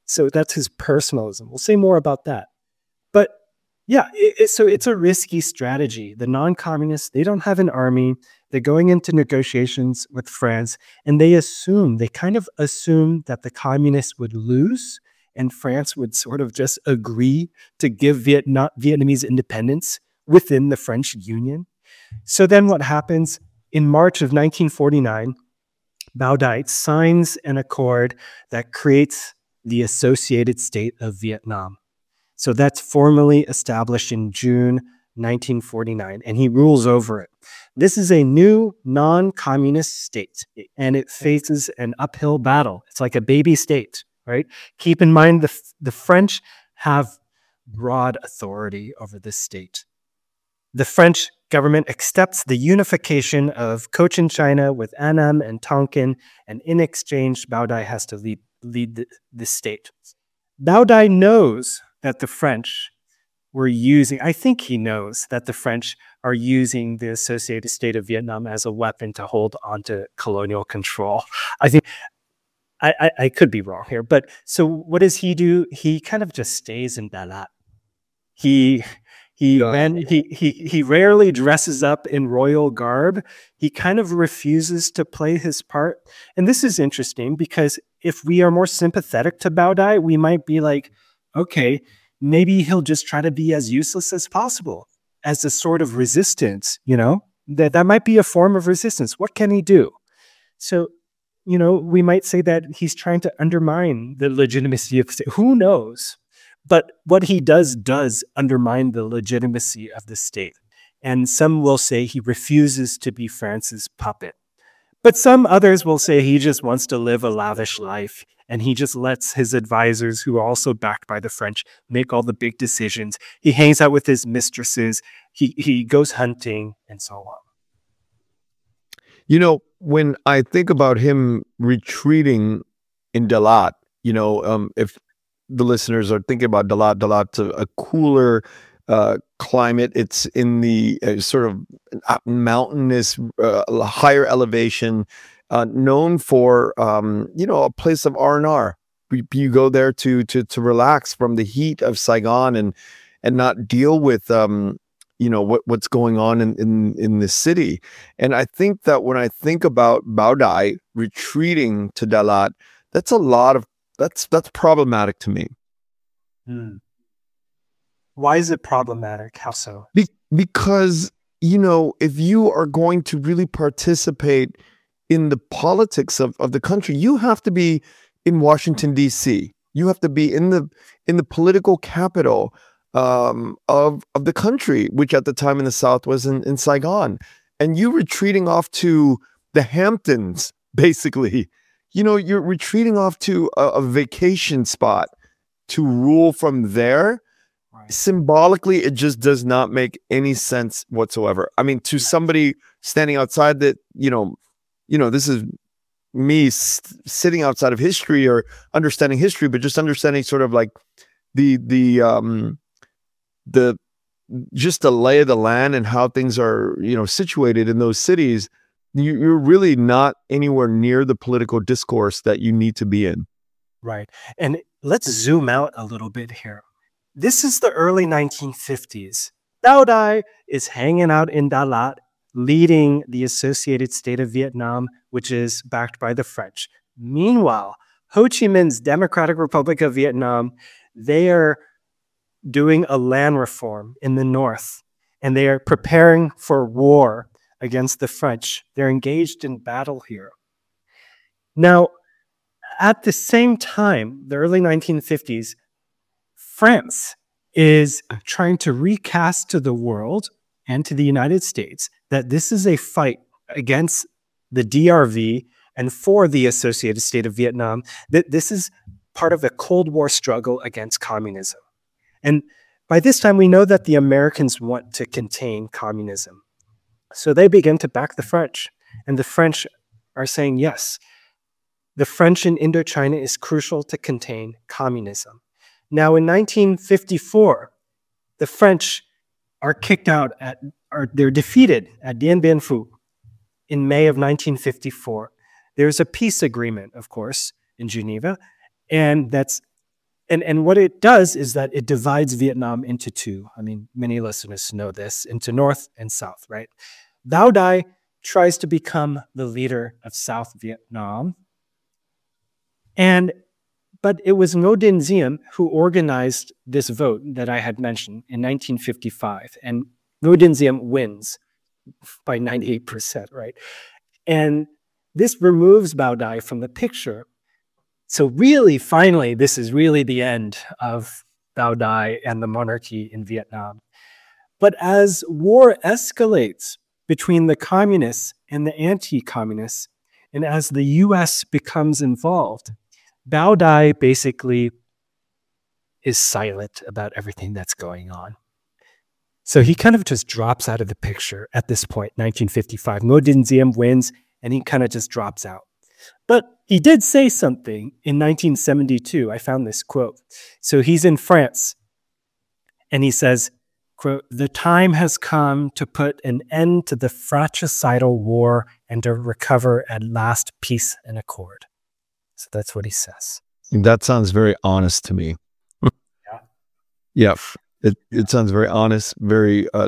Speaker 2: So that's his personalism. We'll say more about that. But yeah, it, it, so it's a risky strategy. The non-communists, they don't have an army. They're going into negotiations with France, and they assume, they kind of assume that the communists would lose and France would sort of just agree to give Vietnam, Vietnamese independence within the French Union. So then what happens in March of nineteen forty-nine, Bao Dai signs an accord that creates the Associated State of Vietnam. So that's formally established in June nineteen forty-nine, and he rules over it. This is a new non-communist state, and it faces an uphill battle. It's like a baby state, right? Keep in mind the, the French have broad authority over this state. The French government accepts the unification of Cochin China with Annam and Tonkin, and in exchange, Bao Dai has to lead, lead the, the state. Bao Dai knows that the French were using, I think he knows that the French are using the Associated State of Vietnam as a weapon to hold onto colonial control. I think, I, I, I could be wrong here, but so what does he do? He kind of just stays in Dalat. He... He, ran, he he he rarely dresses up in royal garb. He kind of refuses to play his part. And this is interesting because if we are more sympathetic to Bao Dai, we might be like, okay, maybe he'll just try to be as useless as possible as a sort of resistance, you know? That, that might be a form of resistance. What can he do? So, you know, we might say that he's trying to undermine the legitimacy of the state. Who knows? But what he does does undermine the legitimacy of the state. And some will say he refuses to be France's puppet. But some others will say he just wants to live a lavish life, and he just lets his advisors, who are also backed by the French, make all the big decisions. He hangs out with his mistresses. He, he goes hunting, and so on.
Speaker 3: You know, when I think about him retreating in Dalat, you know, um, if the listeners are thinking about Dalat, Dalat's a, a cooler uh, climate. It's in the uh, sort of mountainous, uh, higher elevation, uh, known for, um, you know, a place of R and R. You, you go there to to to relax from the heat of Saigon and and not deal with, um, you know, what what's going on in, in in the city. And I think that when I think about Bao Dai retreating to Dalat, that's a lot of That's that's problematic to me.
Speaker 2: Hmm. Why is it problematic? How so?
Speaker 3: Be because, you know, if you are going to really participate in the politics of, of the country, you have to be in Washington, D C. You have to be in the in the political capital um, of, of the country, which at the time in the South was in, in Saigon. And you retreating off to the Hamptons, basically. You know, you're retreating off to a, a vacation spot to rule from there. Right. Symbolically, it just does not make any sense whatsoever. I mean, to somebody standing outside that, you know, you know, this is me sitting outside of history or understanding history, but just understanding sort of like the, the, um, the, just the lay of the land and how things are, you know, situated in those cities. You're really not anywhere near the political discourse that you need to be in.
Speaker 2: Right. And let's zoom out a little bit here. This is the early nineteen fifties. Bao Dai is hanging out in Dalat, leading the Associated State of Vietnam, which is backed by the French. Meanwhile, Ho Chi Minh's Democratic Republic of Vietnam, they are doing a land reform in the north, and they are preparing for war against the French. They're engaged in battle here. Now, at the same time, the early nineteen fifties, France is trying to recast to the world and to the United States that this is a fight against the D R V and for the Associated State of Vietnam, that this is part of a Cold War struggle against communism. And by this time, we know that the Americans want to contain communism. So they begin to back the French, and the French are saying, yes, the French in Indochina is crucial to contain communism. Now, in nineteen fifty-four, the French are kicked out at, or they're defeated at Dien Bien Phu in May of nineteen fifty-four. There's a peace agreement, of course, in Geneva, and that's And, and what it does is that it divides Vietnam into two. I mean, many listeners know this, into North and South, right? Bao Dai tries to become the leader of South Vietnam. And, but it was Ngo Dinh Diem who organized this vote that I had mentioned in nineteen fifty-five. And Ngo Dinh Diem wins by ninety-eight percent, right? And this removes Bao Dai from the picture. So really, finally, this is really the end of Bao Dai and the monarchy in Vietnam. But as war escalates between the communists and the anti-communists, and as the U S becomes involved, Bao Dai basically is silent about everything that's going on. So he kind of just drops out of the picture at this point, nineteen fifty-five. Ngo Dinh Diem wins, and he kind of just drops out. But he did say something in nineteen seventy-two. I found this quote. So he's in France, and he says, quote, "The time has come to put an end to the fratricidal war and to recover at last peace and accord." So that's what he says.
Speaker 3: That sounds very honest to me.
Speaker 2: Yeah.
Speaker 3: Yeah. It, it sounds very honest, very uh,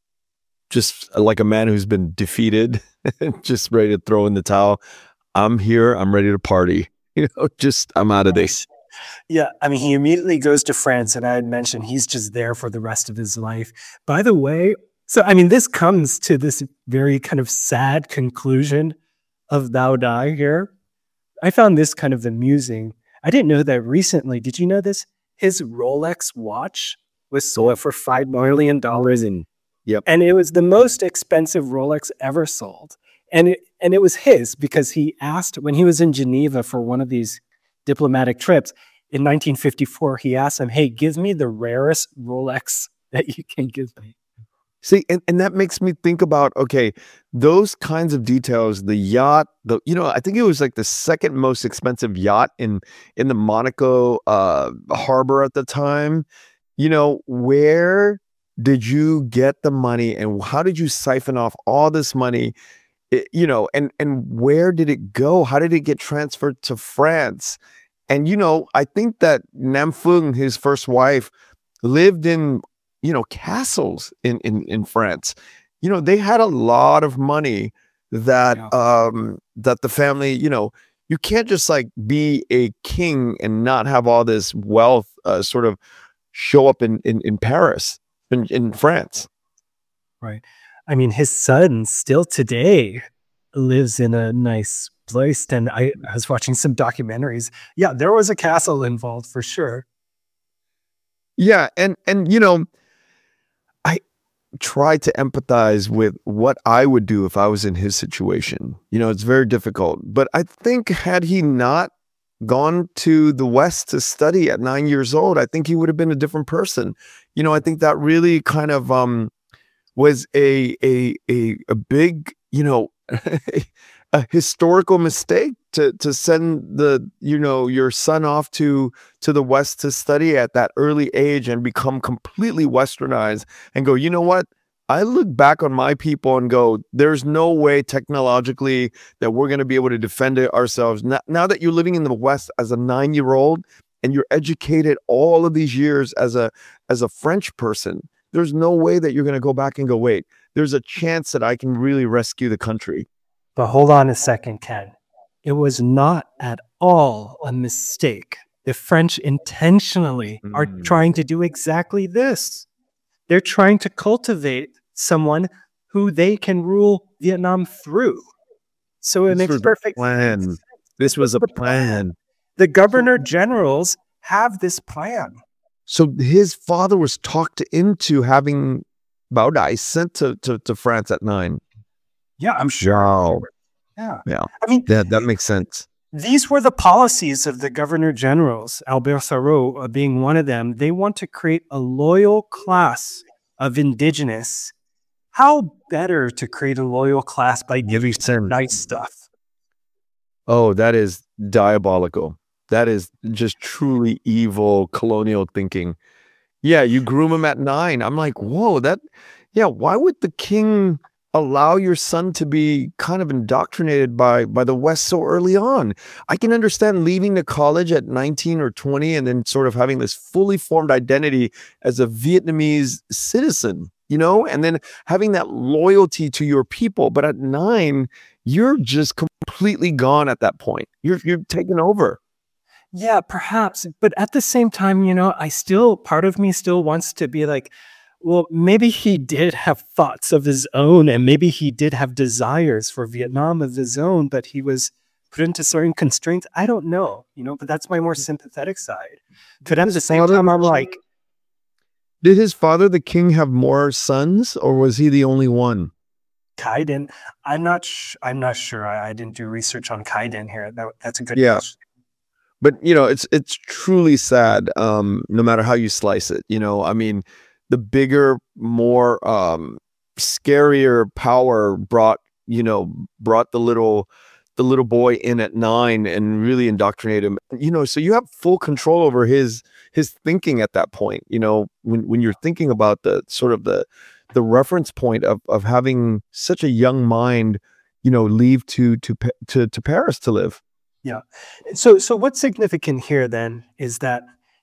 Speaker 3: just like a man who's been defeated, just ready to throw in the towel. I'm here. I'm ready to party. You know, just I'm out of this.
Speaker 2: Yeah, I mean, he immediately goes to France, and I had mentioned he's just there for the rest of his life. By the way, so I mean, this comes to this very kind of sad conclusion of Bao Dai here. I found this kind of amusing. I didn't know that recently. Did you know this? His Rolex watch was sold for five million dollars.
Speaker 3: And yep.
Speaker 2: And it was the most expensive Rolex ever sold. And it, and it was his because he asked, when he was in Geneva for one of these diplomatic trips in nineteen fifty-four, he asked him, "Hey, give me the rarest Rolex that you can give me."
Speaker 3: See, and, and that makes me think about, okay, those kinds of details, the yacht, the you know, I think it was like the second most expensive yacht in in the Monaco uh, harbor at the time. You know, where did you get the money, and how did you siphon off all this money? It, you know, and and where did it go? How did it get transferred to France? And you know, I think that Nam Phuong, his first wife, lived in you know castles in in in France. You know, they had a lot of money that
Speaker 2: Yeah.
Speaker 3: um that the family. You know, you can't just like be a king and not have all this wealth uh, sort of show up in in, in Paris, in, in France.
Speaker 2: Right. I mean, his son still today lives in a nice place. And I, I was watching some documentaries. Yeah, there was a castle involved for sure.
Speaker 3: Yeah, and and you know, I try to empathize with what I would do if I was in his situation. You know, it's very difficult. But I think had he not gone to the West to study at nine years old, I think he would have been a different person. You know, I think that really kind of um was a a a a big, you know, a historical mistake to to send the you know your son off to to the West to study at that early age and become completely westernized and go, you know what? I look back on my people and go, there's no way technologically that we're going to be able to defend it ourselves. Now, now that you're living in the West as a nine-year-old and you're educated all of these years as a as a French person, there's no way that you're going to go back and go, wait, there's a chance that I can really rescue the country.
Speaker 2: But hold on a second, Ken. It was not at all a mistake. The French intentionally mm. are trying to do exactly this. They're trying to cultivate someone who they can rule Vietnam through. So it
Speaker 3: this
Speaker 2: makes perfect
Speaker 3: plan.
Speaker 2: sense.
Speaker 3: This was a plan.
Speaker 2: The governor generals have this plan.
Speaker 3: So his father was talked into having Bao Dai sent to, to, to France at nine.
Speaker 2: Yeah, I'm sure.
Speaker 3: Wow.
Speaker 2: Yeah.
Speaker 3: Yeah.
Speaker 2: I mean,
Speaker 3: that, that makes sense.
Speaker 2: These were the policies of the governor generals, Albert Sarraut uh, being one of them. They want to create a loyal class of indigenous. How better to create a loyal class by giving them nice stuff?
Speaker 3: Oh, that is diabolical. That is just truly evil colonial thinking. Yeah, you groom them at nine. I'm like, whoa, that, yeah, why would the king allow your son to be kind of indoctrinated by by the West so early on? I can understand leaving the college at nineteen or twenty and then sort of having this fully formed identity as a Vietnamese citizen, you know, and then having that loyalty to your people. But at nine, you're just completely gone at that point. You're you're taken over.
Speaker 2: Yeah, perhaps. But at the same time, you know, I still, part of me still wants to be like, well, maybe he did have thoughts of his own, and maybe he did have desires for Vietnam of his own, but he was put into certain constraints. I don't know, you know, but that's my more sympathetic side. But at the same time, I'm like,
Speaker 3: did his father, the king, have more sons, or was he the only one?
Speaker 2: Kai Dinh. I'm not. Sh- I'm not sure. I, I didn't do research on Kai Dinh here. That, that's a good
Speaker 3: Yeah.
Speaker 2: question.
Speaker 3: But, you know, it's it's truly sad, um, no matter how you slice it. You know, I mean, the bigger, more um, scarier power brought, you know, brought the little the little boy in at nine and really indoctrinated him. You know, so you have full control over his his thinking at that point. You know, when when you're thinking about the sort of the the reference point of of having such a young mind, you know, leave to to to to Paris to live.
Speaker 2: Yeah. So, so what's significant here then is that,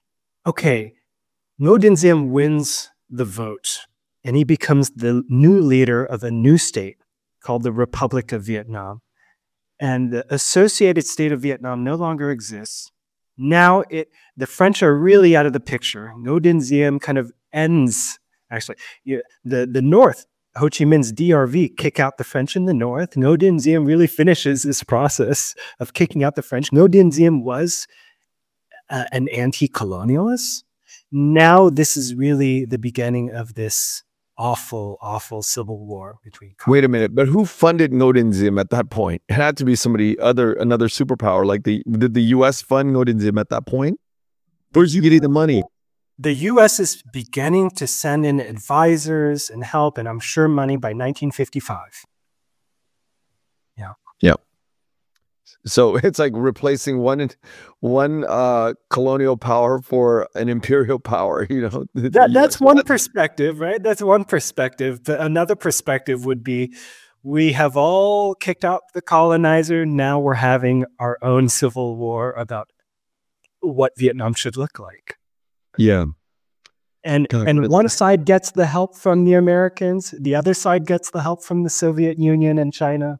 Speaker 2: okay, Ngo Dinh Diem wins the vote and he becomes the new leader of a new state called the Republic of Vietnam. And the associated state of Vietnam no longer exists. Now it, the French are really out of the picture. Ngo Dinh Diem kind of ends, actually, yeah, the, the North, Ho Chi Minh's D R V, kick out the French in the North. Ngo Dinh Diem really finishes this process of kicking out the French. Ngo Dinh Diem was uh, an anti-colonialist. Now this is really the beginning of this awful, awful civil war between.
Speaker 3: Wait a minute, but who funded Ngo Dinh Diem at that point? It had to be somebody other, another superpower. Like the did the U S fund Ngo Dinh Diem at that point? Where's you getting the money?
Speaker 2: The U S is beginning to send in advisors and help, and I'm sure money by nineteen fifty-five. Yeah.
Speaker 3: Yeah. So it's like replacing one one uh, colonial power for an imperial power, you know.
Speaker 2: That, that's one perspective, right? That's one perspective. But another perspective would be, we have all kicked out the colonizer. Now we're having our own civil war about what Vietnam should look like.
Speaker 3: Yeah.
Speaker 2: And
Speaker 3: God,
Speaker 2: and one side gets the help from the Americans, the other side gets the help from the Soviet Union and China.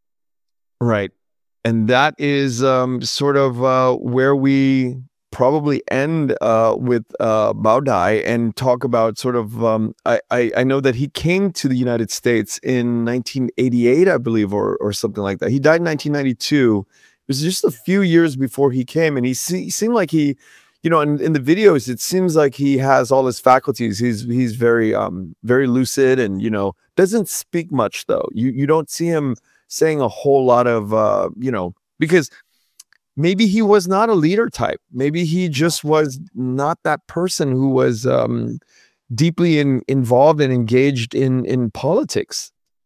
Speaker 3: Right. And that is um, sort of uh, where we probably end uh, with uh, Bao Dai and talk about sort of, um, I, I, I know that he came to the United States in nineteen eighty-eight, I believe, or or something like that. He died in nineteen ninety-two. It was just a few years before he came, and he, se- he seemed like he, you know, in, in the videos, it seems like he has all his faculties. He's he's very um very lucid, and you know, doesn't speak much though. You you don't see him saying a whole lot of uh you know, because maybe he was not a leader type. Maybe he just was not that person who was um deeply in, involved and engaged in in politics.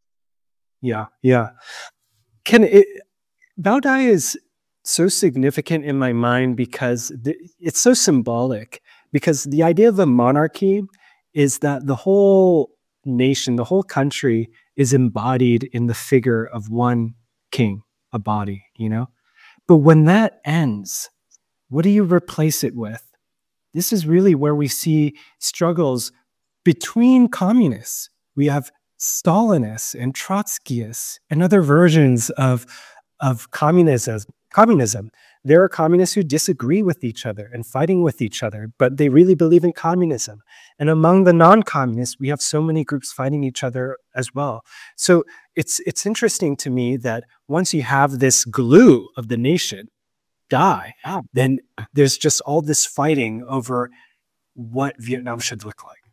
Speaker 2: Yeah, yeah. Can it? Bao Dai is so significant in my mind because th- it's so symbolic, because the idea of a monarchy is that the whole nation, the whole country is embodied in the figure of one king, a body, you know? But when that ends, what do you replace it with? This is really where we see struggles between communists. We have Stalinists and Trotskyists and other versions of, of communism. Communism. There are communists who disagree with each other and fighting with each other, but they really believe in communism. And among the non-communists, we have so many groups fighting each other as well. So it's it's interesting to me that once you have this glue of the nation die, then there's just all this fighting over what Vietnam should look like.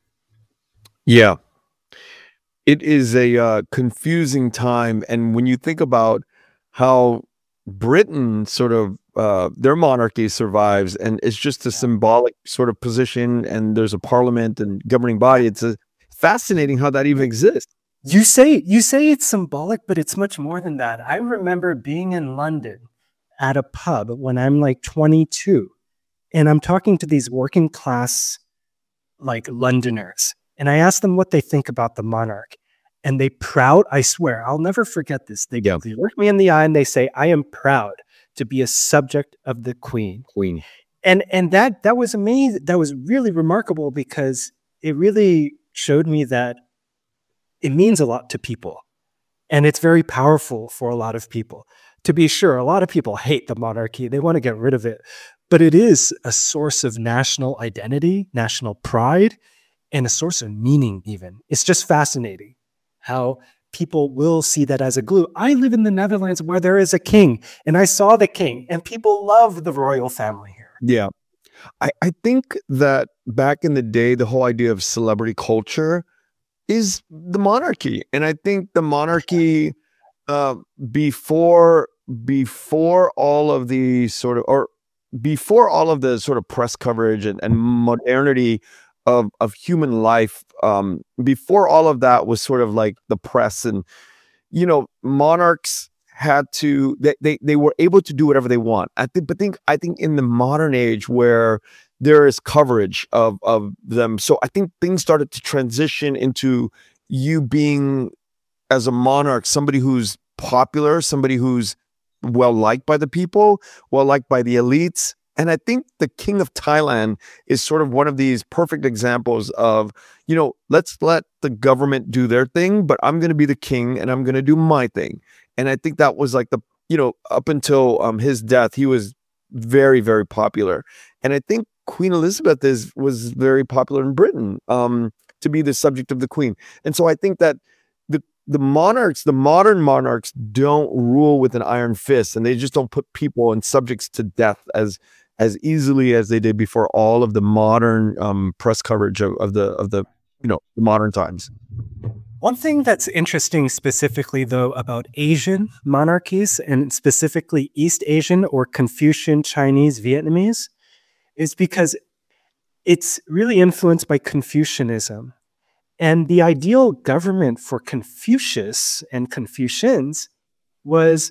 Speaker 3: Yeah. It is a uh, confusing time. And when you think about how Britain sort of, uh, their monarchy survives, and it's just a symbolic sort of position, and there's a parliament and governing body. It's a, fascinating how that even exists.
Speaker 2: You say, you say it's symbolic, but it's much more than that. I remember being in London at a pub when I'm like twenty-two, and I'm talking to these working class, like Londoners, and I asked them what they think about the monarch. and they proud, I swear, I'll never forget this. They,
Speaker 3: Yeah.
Speaker 2: they look me in the eye and they say, I am proud to be a subject of the Queen.
Speaker 3: Queen.
Speaker 2: And and that that was amazing. That was really remarkable because it really showed me that it means a lot to people. And it's very powerful for a lot of people. To be sure, a lot of people hate the monarchy. They want to get rid of it. But it is a source of national identity, national pride, and a source of meaning even. It's just fascinating how people will see that as a glue. I live in the Netherlands where there is a king, and I saw the king, and people love the royal family here.
Speaker 3: Yeah. I, I think that back in the day, the whole idea of celebrity culture is the monarchy. And I think the monarchy uh, before before all of the sort of, or before all of the sort of press coverage and, and modernity of, of human life, um, before all of that was sort of like the press and, you know, monarchs had to, they, they, they were able to do whatever they want. I think, but think, I think in the modern age where there is coverage of, of them. So I think things started to transition into you being, as a monarch, somebody who's popular, somebody who's well liked by the people, well liked by the elites. And I think the King of Thailand is sort of one of these perfect examples of, you know, let's let the government do their thing, but I'm going to be the king and I'm going to do my thing. And I think that was like the, you know, up until um, his death, he was very, very popular. And I think Queen Elizabeth is was very popular in Britain um, to be the subject of the Queen. And so I think that the the monarchs, the modern monarchs, don't rule with an iron fist, and they just don't put people and subjects to death as as easily as they did before all of the modern um, press coverage of, of the of the you know the modern times.
Speaker 2: One thing that's interesting specifically, though, about Asian monarchies, and specifically East Asian or Confucian, Chinese, Vietnamese, is because it's really influenced by Confucianism. And the ideal government for Confucius and Confucians was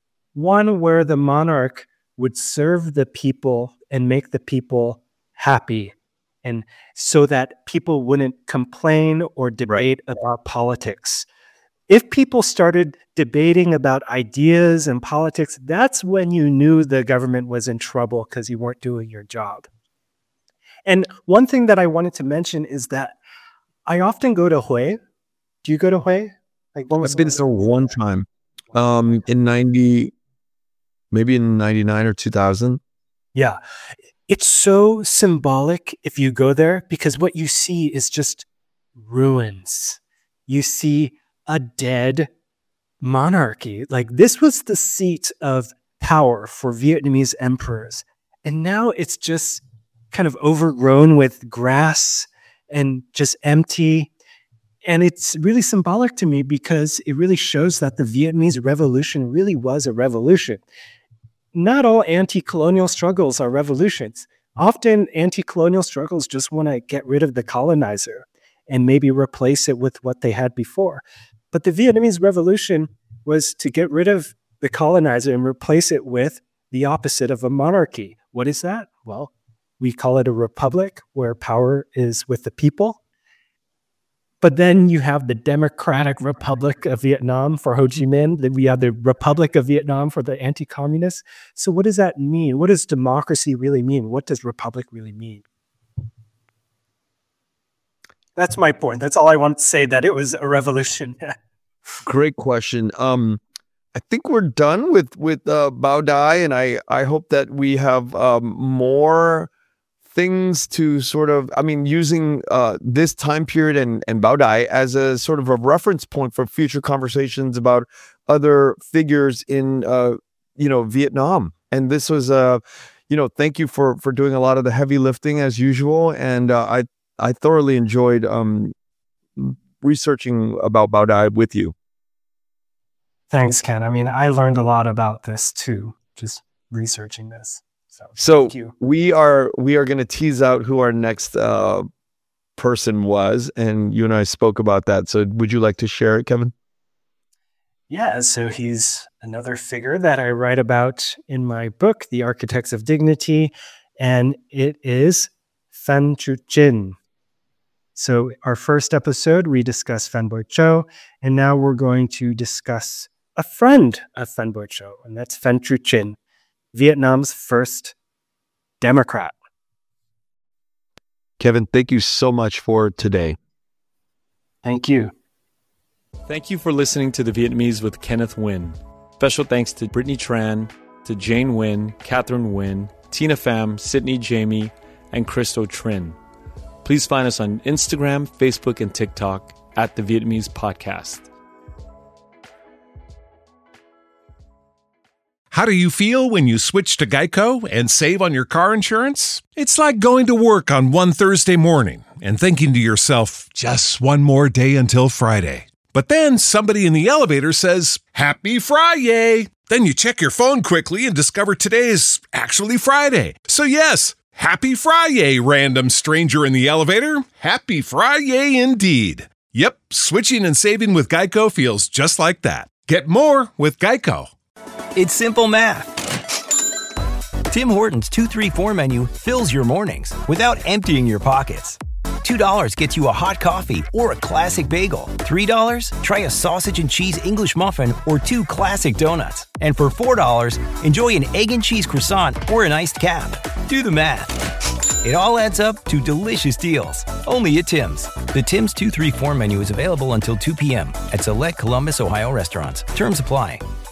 Speaker 2: one where the monarch would serve the people and make the people happy, and so that people wouldn't complain or debate right. about politics. If people started debating about ideas and politics, that's when you knew the government was in trouble because you weren't doing your job. And one thing that I wanted to mention is that I often go to Hue. Do you go to Hue? Like, when was
Speaker 3: I've been there one time um, in ninety, maybe in ninety-nine or two thousand.
Speaker 2: Yeah. It's so symbolic if you go there, because what you see is just ruins. You see a dead monarchy. Like, this was the seat of power for Vietnamese emperors. And now it's just kind of overgrown with grass and just empty. And it's really symbolic to me because it really shows that the Vietnamese Revolution really was a revolution. Not all anti-colonial struggles are revolutions. Often anti-colonial struggles just want to get rid of the colonizer and maybe replace it with what they had before. But the Vietnamese Revolution was to get rid of the colonizer and replace it with the opposite of a monarchy. What is that? Well, we call it a republic where power is with the people. But then you have the Democratic Republic of Vietnam for Ho Chi Minh. Then we have the Republic of Vietnam for the anti-communists. So what does that mean? What does democracy really mean? What does republic really mean? That's my point. That's all I want to say, that it was a revolution.
Speaker 3: Great question. Um, I think we're done with, with uh, Bao Dai, and I, I hope that we have um, more things to sort of, I mean, using uh, this time period and, and Bao Dai as a sort of a reference point for future conversations about other figures in, uh, you know, Vietnam. And this was, uh, you know, thank you for, for doing a lot of the heavy lifting as usual. And uh, I, I thoroughly enjoyed um, researching about Bao Dai with you.
Speaker 2: Thanks, Ken. I mean, I learned a lot about this too, just researching this. So,
Speaker 3: so
Speaker 2: thank you.
Speaker 3: we are we are going to tease out who our next uh, person was, and you and I spoke about that. So would you like to share it, Kevin?
Speaker 2: Yeah, so he's another figure that I write about in my book, The Architects of Dignity, and it is Phan Chu Trinh. So our first episode, we discussed Phan Boi Cho, and now we're going to discuss a friend of Phan Boi Cho, and that's Phan Chu Trinh, Vietnam's first Democrat.
Speaker 3: Kevin, thank you so much for today.
Speaker 2: Thank you.
Speaker 1: Thank you for listening to The Vietnamese with Kenneth Nguyen. Special thanks to Brittany Tran, to Jane Nguyen, Catherine Nguyen, Tina Pham, Sydney Jamie, and Christo Trinh. Please find us on Instagram, Facebook, and TikTok at The Vietnamese Podcast.
Speaker 4: How do you feel when you switch to Geico and save on your car insurance? It's like going to work on one Thursday morning and thinking to yourself, just one more day until Friday. But then somebody in the elevator says, Happy Friday! Then you check your phone quickly and discover today is actually Friday. So yes, Happy Friday, random stranger in the elevator. Happy Friday indeed. Yep, switching and saving with Geico feels just like that. Get more with Geico.
Speaker 5: It's simple math. Tim Hortons two three four menu fills your mornings without emptying your pockets. two dollars gets you a hot coffee or a classic bagel. three dollars, try a sausage and cheese English muffin or two classic donuts. And for four dollars, enjoy an egg and cheese croissant or an iced cap. Do the math. It all adds up to delicious deals. Only at Tim's. The Tim's two three four menu is available until two p.m. at select Columbus, Ohio restaurants. Terms apply.